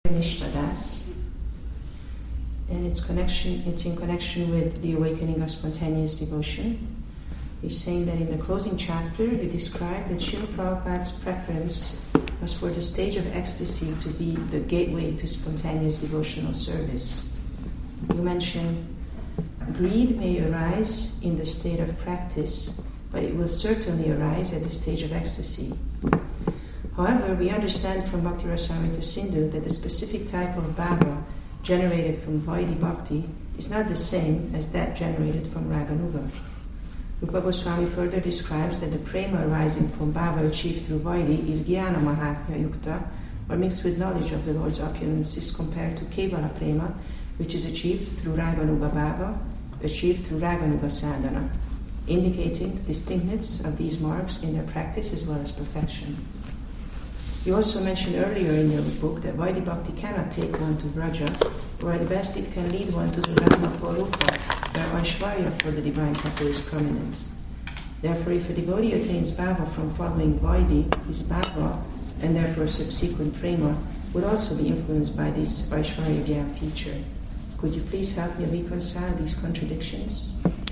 Nishtadas, and it's in connection with the awakening of spontaneous devotion. He's saying that in the closing chapter, he described that Srila Prabhupada's preference was for the stage of ecstasy to be the gateway to spontaneous devotional service. You mentioned, greed may arise in the state of practice, but it will certainly arise at the stage of ecstasy. However, we understand from Bhakti Rasamrita Sindhu that the specific type of bhava generated from Vaidhi Bhakti is not the same as that generated from Raganuga. Rupa Goswami further describes that the prema arising from bhava achieved through Vaidhi is Jnana Mahatmya Yukta, or mixed with knowledge of the Lord's opulences, compared to Kevala prema, which is achieved through Raganuga bhava, achieved through Raganuga sadhana, indicating the distinctness of these marks in their practice as well as perfection. You also mentioned earlier in your book that Vaidhi Bhakti cannot take one to Vraja, or at best it can lead one to the realm of Garupa, where Aishwarya for the divine couple is prominent. Therefore, if a devotee attains bhava from following Vaidhi, his bhava, and therefore subsequent prema, would also be influenced by this Aishwarya Gyan feature. Could you please help me reconcile these contradictions?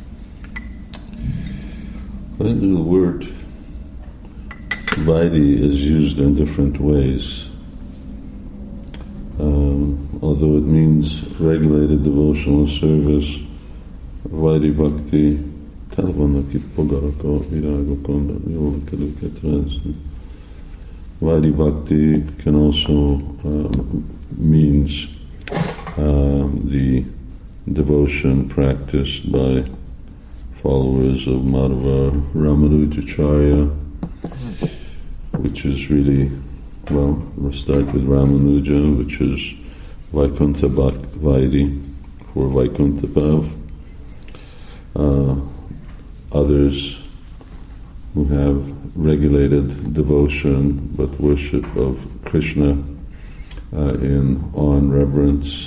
I think the word Vaidhi is used in different ways. Although it means regulated devotional service, Vaidhi Bhakti, Vaidhi Bhakti can also means the devotion practiced by followers of Madhava Ramanujacharya, which is really, we'll start with Ramanuja, which is Vaikuntha Vaidhi, for Vaikuntha Bhav. Others who have regulated devotion but worship of Krishna in awe and reverence,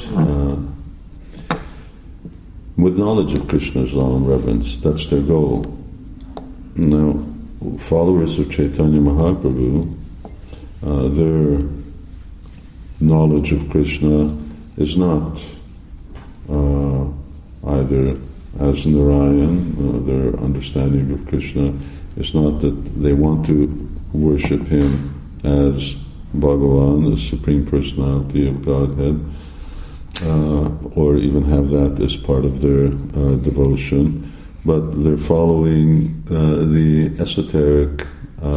with knowledge of Krishna's awe and reverence. That's their goal. Now, followers of Chaitanya Mahaprabhu, their knowledge of Krishna is not either as Narayan, their understanding of Krishna is not that they want to worship him as Bhagavan, the Supreme Personality of Godhead, or even have that as part of their devotion, but they're following the esoteric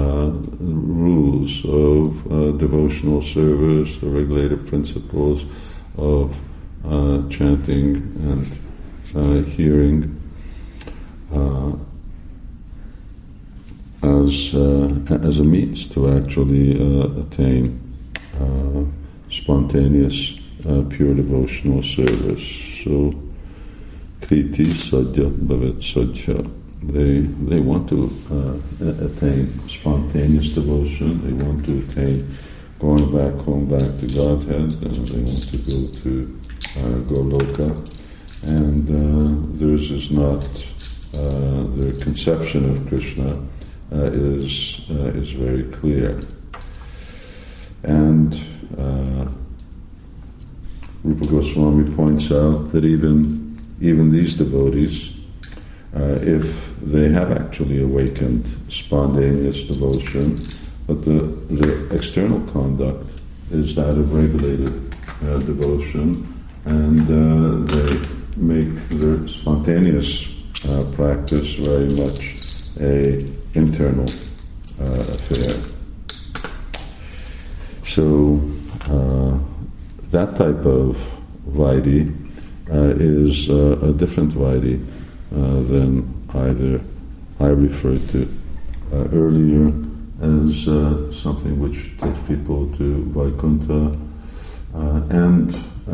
rules of devotional service, the regulated principles of chanting and hearing as a means to actually attain spontaneous, pure devotional service. So, kriti sadhya bhavet sadhya. They want to attain spontaneous devotion. They want to attain going back to Godhead, and they want to go to Goloka. And theirs is not, their conception of Krishna is very clear. And Rupa Goswami points out that even these devotees, if they have actually awakened spontaneous devotion, but the external conduct is that of regulated devotion, and they make their spontaneous practice very much a internal affair. So that type of Vaidhi is a different Vaidhi than either I referred to earlier as something which takes people to Vaikuntha, and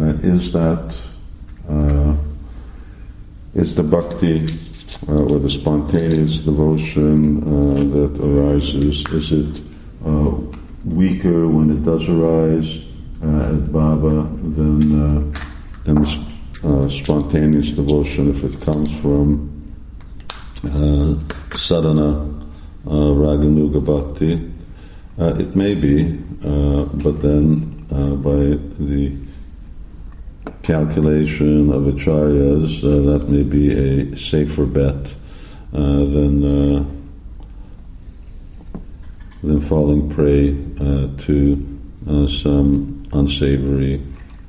is the bhakti or the spontaneous devotion that arises, is it weaker when it does arise at bhava than spontaneous devotion if it comes from sadhana, raganuga bhakti? It may be, but then by the calculation of acharyas, that may be a safer bet than falling prey to some unsavory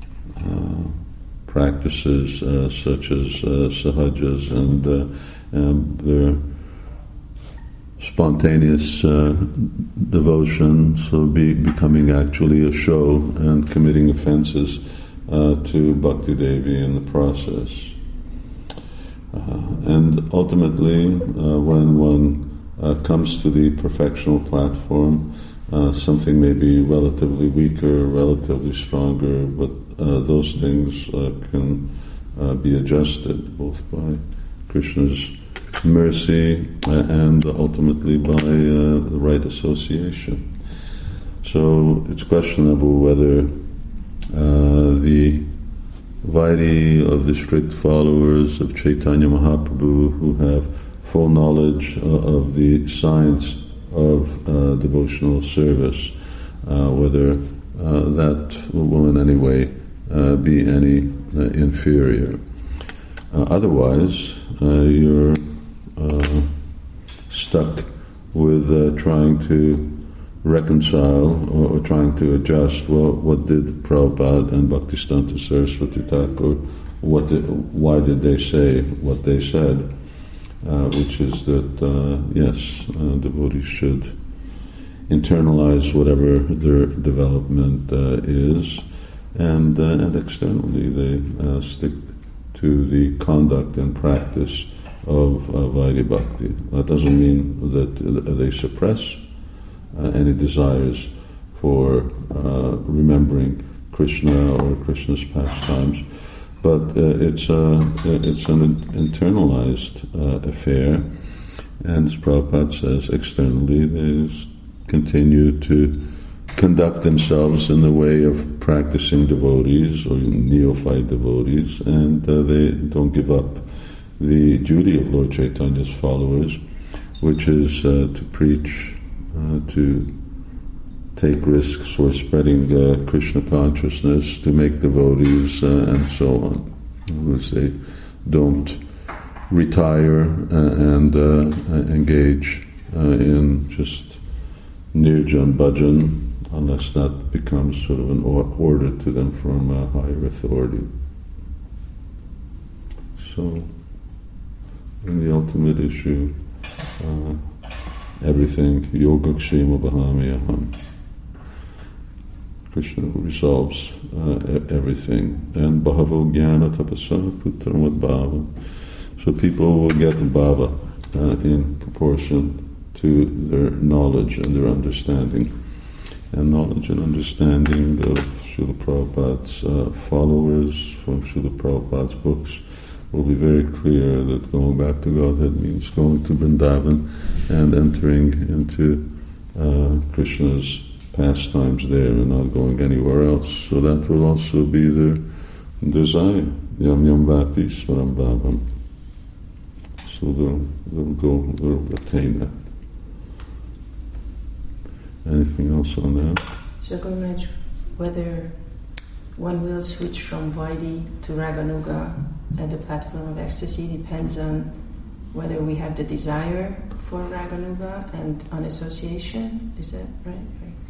practices such as sahajas and their spontaneous devotion, so becoming actually a show and committing offenses to Bhakti Devi in the process. And ultimately, when one comes to the perfectional platform, something may be relatively weaker, relatively stronger, but those things can be adjusted both by Krishna's mercy and ultimately by the right association. So it's questionable whether the Vaidhi of the strict followers of Chaitanya Mahaprabhu, who have full knowledge of the science of devotional service, whether that will in any way be any inferior. Otherwise, you're stuck with trying to reconcile or trying to adjust. Well, what did Prabhupada and Bhaktisiddhanta Saraswati Thakur, why did they say what they said? Which is that yes, devotees should internalize whatever their development is, and externally they stick to the conduct and practice of Vaidhi Bhakti. That doesn't mean that they suppress any desires for remembering Krishna or Krishna's pastimes, but it's an internalized affair, and as Prabhupada says, externally they continue to conduct themselves in the way of practicing devotees or neophyte devotees, and they don't give up the duty of Lord Chaitanya's followers, which is to preach, to take risks for spreading Krishna consciousness, to make devotees, and so on. Because they don't retire and engage in just nirjan bhajan, unless that becomes sort of an order to them from a higher authority. So, in the ultimate issue, everything, yogakshema bhahamyaham. Krishna resolves everything. And bhava jnana tapasa putram bhava. So people will get bhava in proportion to their knowledge and their understanding. And knowledge and understanding of Srila Prabhupada's followers from Srila Prabhupada's books will be very clear that going back to Godhead means going to Vrindavan and entering into Krishna's pastimes there and not going anywhere else. So that will also be their desire. Yam yam vapi swaram bhavam. So they'll attain that. Anything else on that? So Gurumaj, whether one will switch from Vaidhi to Raganuga at the platform of ecstasy depends on whether we have the desire for Raganuga and on association. Is that right?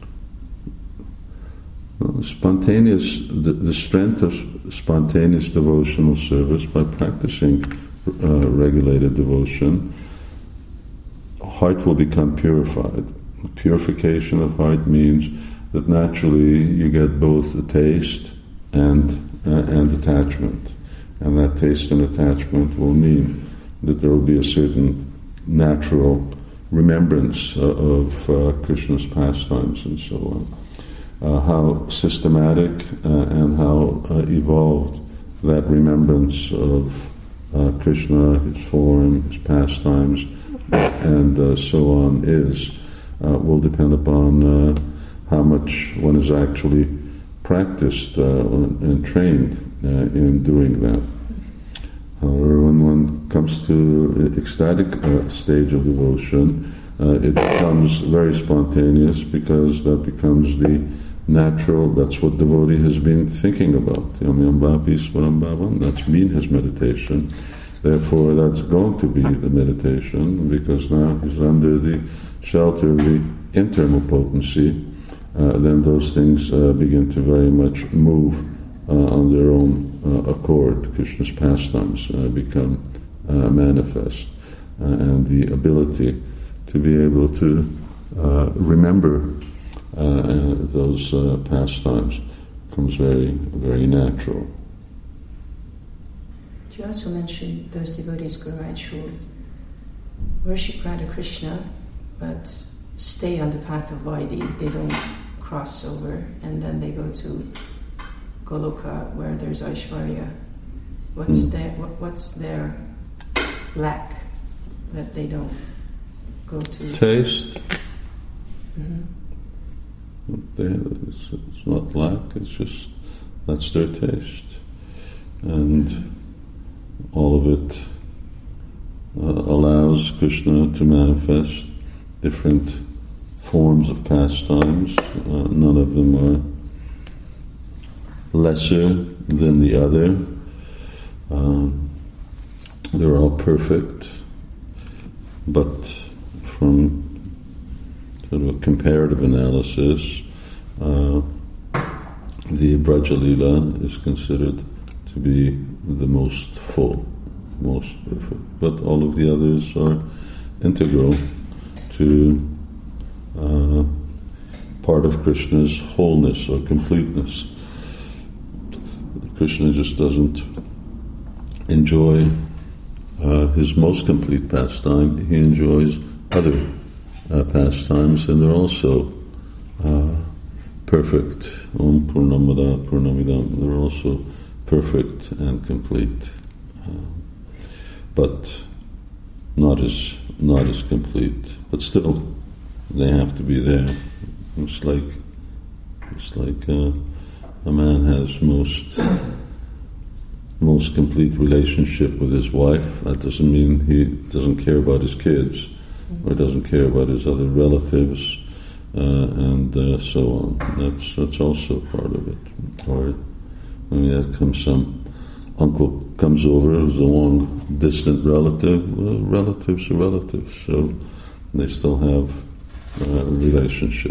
Well, the strength of spontaneous devotional service by practicing regulated devotion, heart will become purified. Purification of heart means that naturally you get both a taste and attachment. And that taste and attachment will mean that there will be a certain natural remembrance of Krishna's pastimes and so on. How systematic and how evolved that remembrance of Krishna, his form, his pastimes, and so on is will depend upon how much one is actually practiced and trained in doing that. However, when one comes to ecstatic stage of devotion, it becomes very spontaneous because that becomes the natural. That's what devotee has been thinking about. Yam Bhapi Smaram Bhavam, that's been his meditation. Therefore, that's going to be the meditation, because now he's under the shelter of the internal potency. Then those things begin to very much move on their own accord. Krishna's pastimes become manifest, and the ability to be able to remember those pastimes becomes very, very natural. You also mentioned those devotees, Gururaj, who worship Radha Krishna but stay on the path of Vaidhi. They don't cross over, and then they go to Goloka where there's Aishwarya. What's their lack that they don't go to? Taste. Mm-hmm. It's not lack, it's just that's their taste. And all of it allows Krishna to manifest different forms of pastimes. None of them are lesser than the other. They're all perfect, but from sort of a comparative analysis, the Braja Leela is considered to be the most full, most perfect. But all of the others are integral to part of Krishna's wholeness or completeness. Krishna just doesn't enjoy his most complete pastime. He enjoys other pastimes, and they're also perfect. Om Purnamada Purnamidam. They're also perfect and complete, but not as complete. But still, they have to be there. It's like a man has most complete relationship with his wife. That doesn't mean he doesn't care about his kids, or doesn't care about his other relatives, and so on. That's also part of it. Or when some uncle comes over who's a long distant relative, well, relatives are relatives, so they still have a relationship.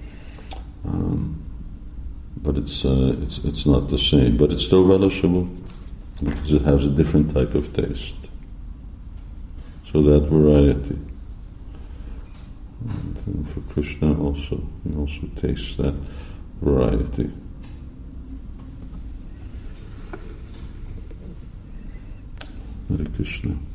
But it's not the same. But it's still relishable because it has a different type of taste. So that variety. And for Krishna also, he also tastes that variety. Hare Krishna.